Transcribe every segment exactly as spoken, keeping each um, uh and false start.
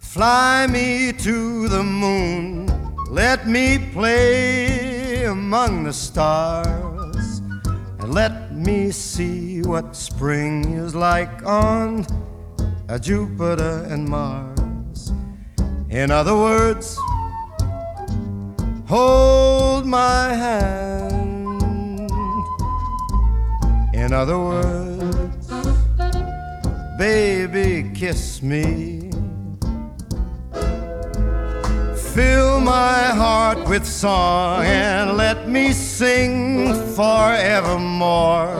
Fly me to the moon, let me play among the stars, and let me see what spring is like on Jupiter and Mars. In other words, hold my hand. In other words, baby, kiss me. Fill my heart with song and let me sing forevermore.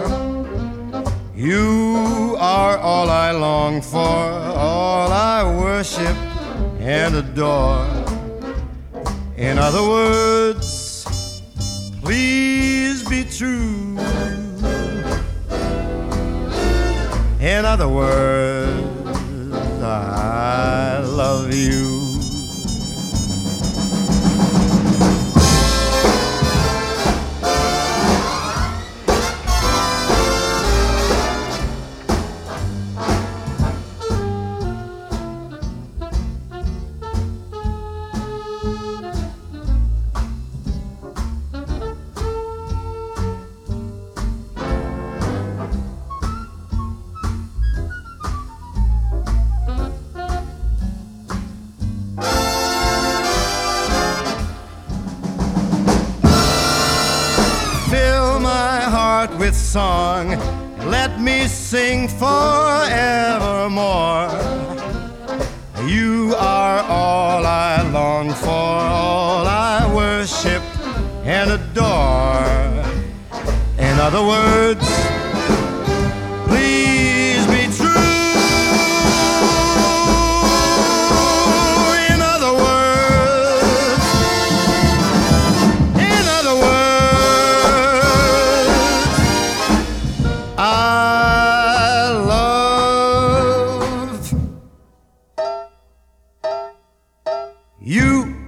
You are all I long for, all I worship and adore. In other words, please be true. In other words, I love you. With song, let me sing forevermore. You are all I long for, all I worship and adore. In other words, please be true. In other words, in other words, I love you.